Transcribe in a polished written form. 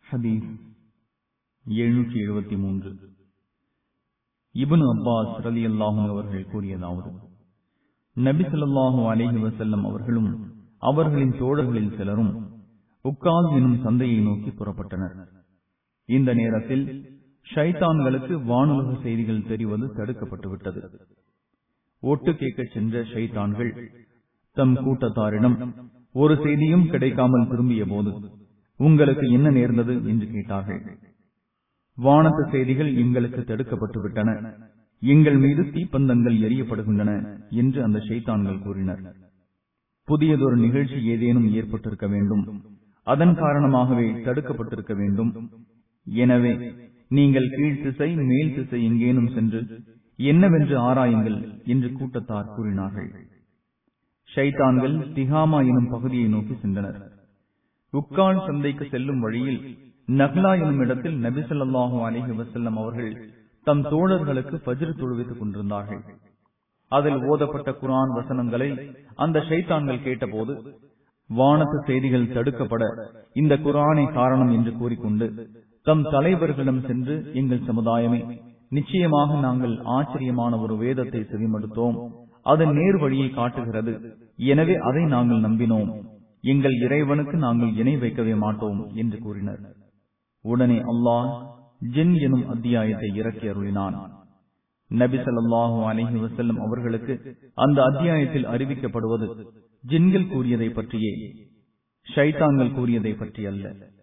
ஹதீஸ் 773. இப்னு அப்பாஸ் ரலியல்லாஹு அன்ஹு அவர்கள் கூறியதாவது, நபி ஸல்லல்லாஹு அலைஹி வஸல்லம் அவர்களும் அவர்களின் தோழர்களில் சிலரும் உக்காஸ் எனும் சந்தையை நோக்கி புறப்பட்டனர். இந்த நேரத்தில் ஷைத்தான்களுக்கு வானுலக செய்திகள் தெரிவது தடுக்கப்பட்டுவிட்டது. ஒட்டு கேட்கச் சென்ற ஷைத்தான்கள் தம் கூட்டத்தாரிடம் ஒரு செய்தியும் கிடைக்காமல் திரும்பிய போது, உங்களுக்கு என்ன நேர்ந்தது என்று கேட்டார்கள். வானத்து செய்திகள் எங்களுக்கு தடுக்கப்பட்டுவிட்டன, எங்கள் மீது தீப்பந்தங்கள் எரியப்படுகின்றன என்று அந்த ஷைத்தான்கள் கூறினர். புதியதொரு நிகழ்ச்சி ஏதேனும் ஏற்பட்டிருக்க வேண்டும், அதன் காரணமாகவே தடுக்கப்பட்டிருக்க வேண்டும். எனவே நீங்கள் கீழ் திசை மேல் திசை எங்கேனும் சென்று என்னவென்று ஆராயுங்கள் என்று கூட்டத்தார் கூறினார்கள். ஷைத்தான்கள் திகாமா எனும் பகுதியை நோக்கி சென்றனர். உக்கால் சந்தைக்கு செல்லும் வழியில் நஹ்லா எனும் இடத்தில் நபி ஸல்லல்லாஹு அலைஹி வஸல்லம் அவர்கள் தம் தோழர்களுக்கு ஃபஜ்ர் தொழுவித்துக் கொண்டிருந்தார்கள். அதில் ஓதப்பட்ட குர்ஆன் வசனங்களை அந்த ஷைத்தான்கள் கேட்டபோது, வானத்து செய்திகள் தடுக்கப்பட இந்த குர்ஆனை காரணம் என்று கூறிக்கொண்டு தம் தலைவர்களிடம் சென்று, எங்கள் சமுதாயமே, நிச்சயமாக நாங்கள் ஆச்சரியமான ஒரு வேதத்தை செவிமடுத்தோம், அதன் நேர் வழியை காட்டுகிறது, எனவே அதை நாங்கள் நம்பினோம், எங்கள் இறைவனுக்கு நாங்கள் இணை வைக்கவே மாட்டோம் என்று கூறினர். உடனே அல்லாஹ் ஜின் எனும் அத்தியாயத்தை இறக்கி அருளினான். நபி ஸல்லல்லாஹு அலைஹி வஸல்லம் அவர்களுக்கு அந்த அத்தியாயத்தில் அறிவிக்கப்படுவது ஜின்கள் கூறியதை பற்றியே, ஷைத்தான்கள் கூறியதை பற்றி அல்ல.